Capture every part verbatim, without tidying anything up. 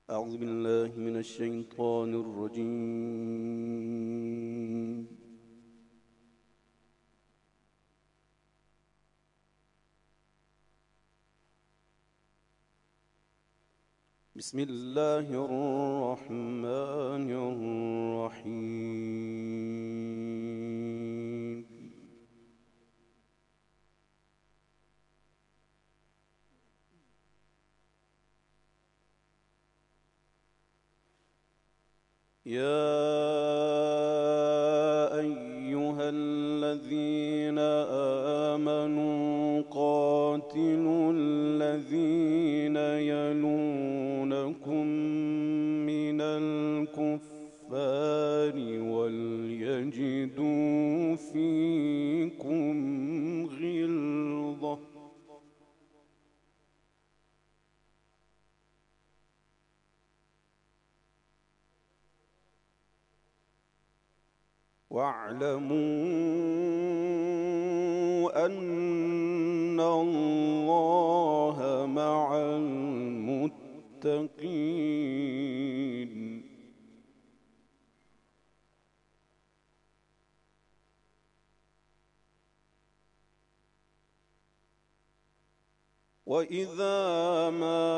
أعوذ بالله من الشيطان الرجيم. بسم الله الرحمن الرحيم. يا أيها الذين آمنوا قاتلوا الذين يلونكم من الكفار وليجدوا فيكم غلظة واعلموا أن الله مع المتقين. وإذا ما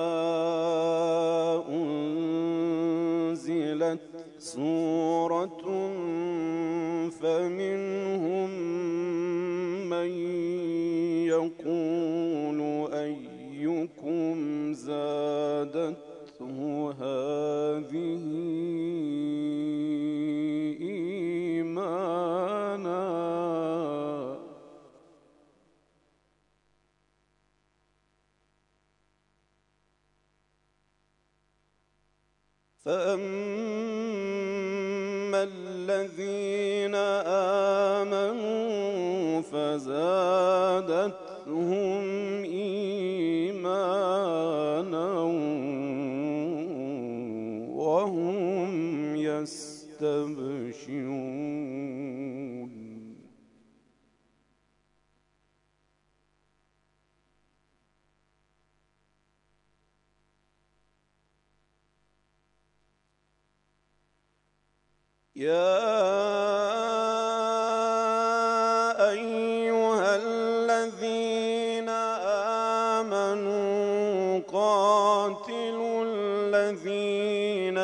أنزلت سورة فمنهم من يقول أيكم زادته هذه إيمانا فأما الذين آمنوا فزادتهم إيمانا وهم يستبشرون. يا أيها الذين آمنوا قاتلوا الذين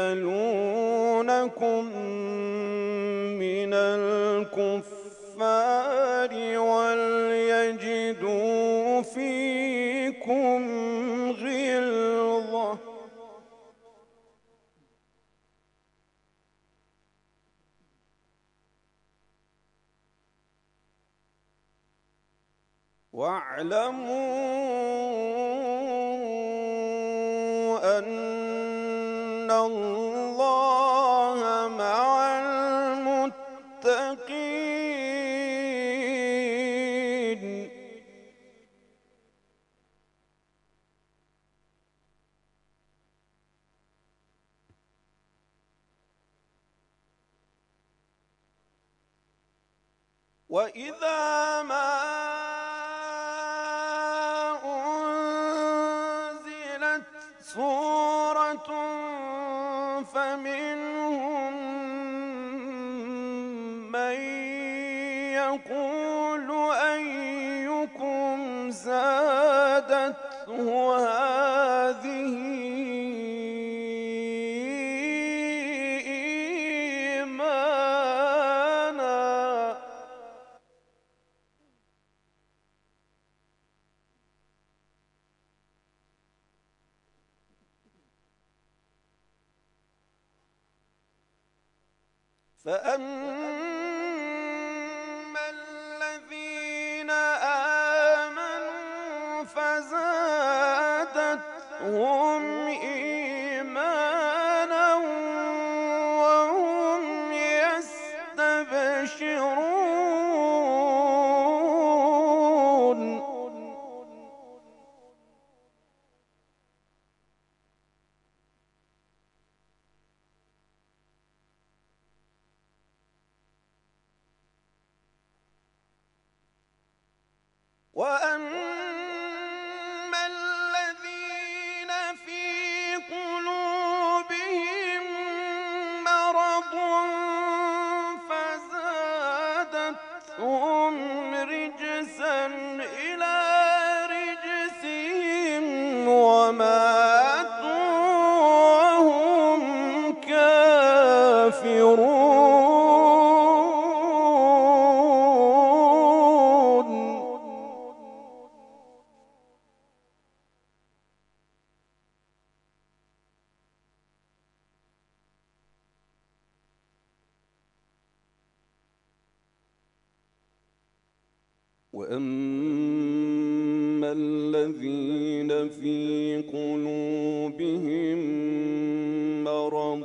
يلونكم من الكفار وليجدوا فيكم غلظة واعلموا أن الله مع المتقين. وإذا ما أنزلت سورة فمنهم من يقول أيكم زادته هذه إيمانا فأما الذين آمنوا فزادتهم إيمانا وهم يستبشرون. وأما الذين في قلوبهم وأما الذين في قلوبهم مرض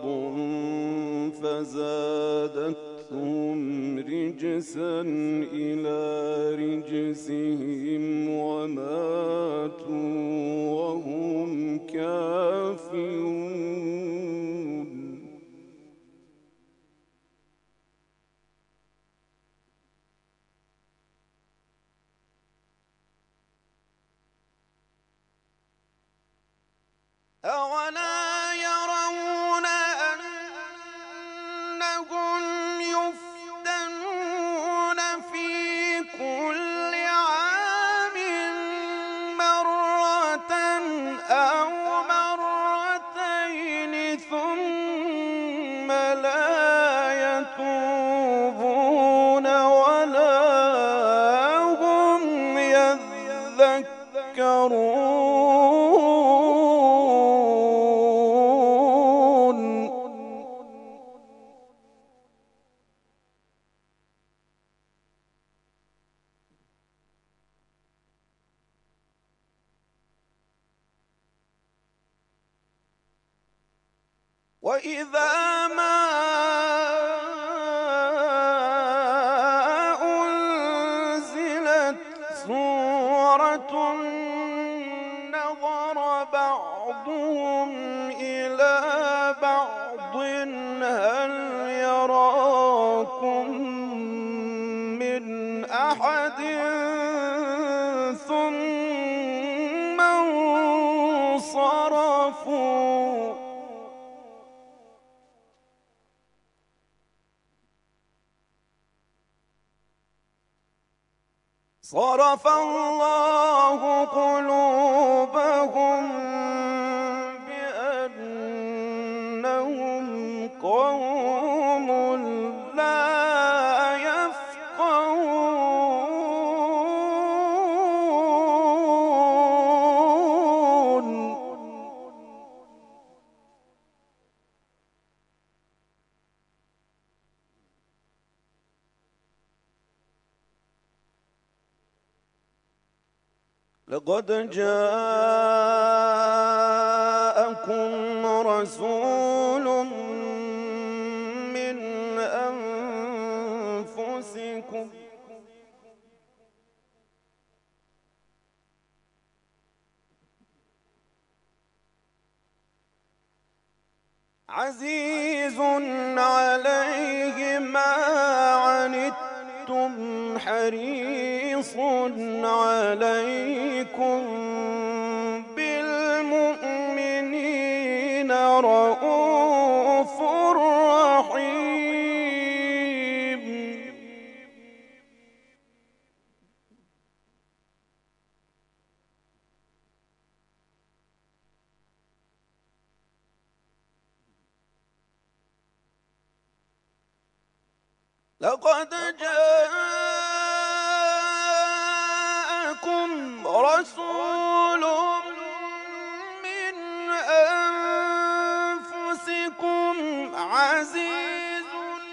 فزادتهم رجسا إلى رجسهم وماتوا وهم كافرون. أولا يرون أنهم يفتنون في كل عام مرة أو مرتين ثم لا يتوبون ولا هم يذكرون. وإذا ما أنزلت سورة نظر بعضهم إلى بعض هل يراكم من أحد ثم انصرفوا. صرف الله قلوبهم بأنهم قوم لا يفقهون. لقد جاءكم رسول من أنفسكم عزيز عليه ما عنتم حريص عليكم بالمؤمنين رؤوف رحيم. لقد جاءكم رسول من أنفسكم عزيز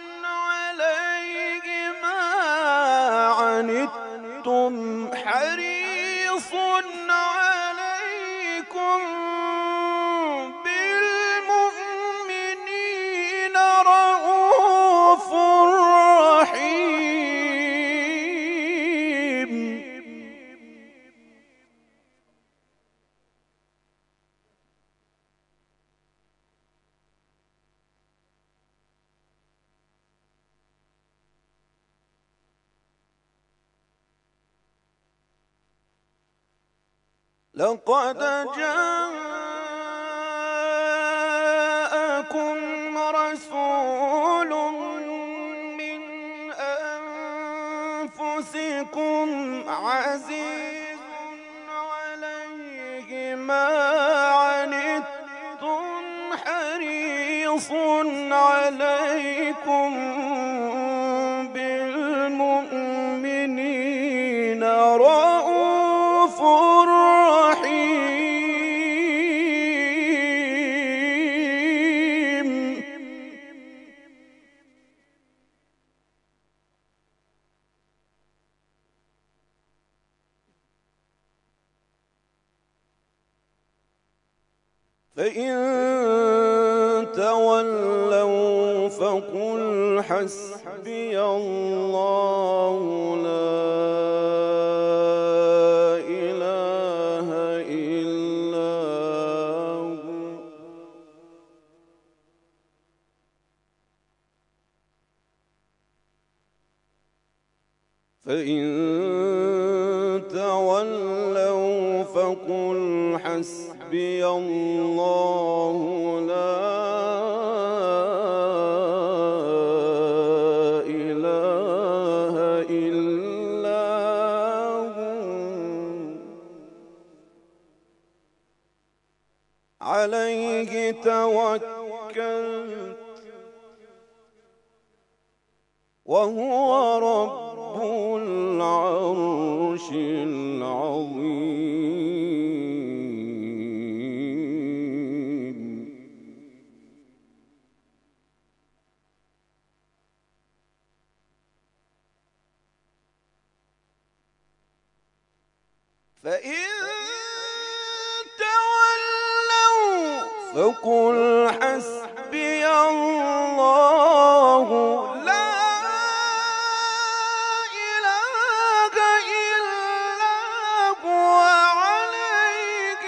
عليه ما عنتم حريص عليكم بالمؤمنين رؤوف رحيم. لقد جاءكم رسول من أنفسكم عزيز عليه ما عنتم حريص عليكم بالمؤمنين رؤوف رحيم. فإن تولوا فقل حسبي الله لا إله إلا هو فإن تولوا فقل حسبي الله لا إله إلا هو عليه توكلت وهو رب العرش العظيم. فإن تولوا فقل حسبي الله لا إله إلا هو عليه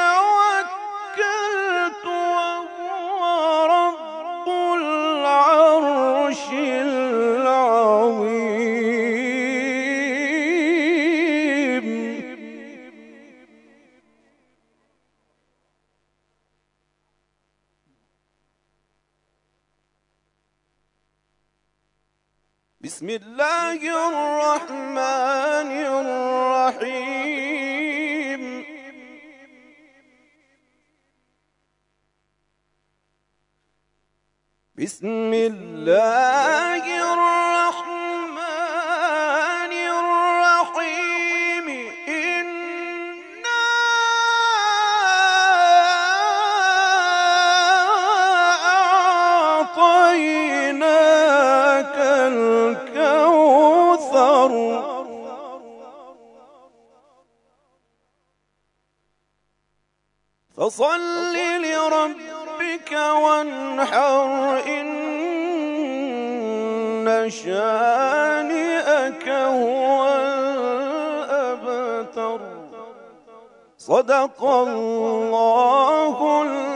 توكلت وهو رب العرش العظيم. بسم الله الرحمن الرحيم. بسم الله الرحمن الرحيم. إنا أعطيناك الكوثر فصل لربك وانحر إن شانئك هو الأبتر. صدق الله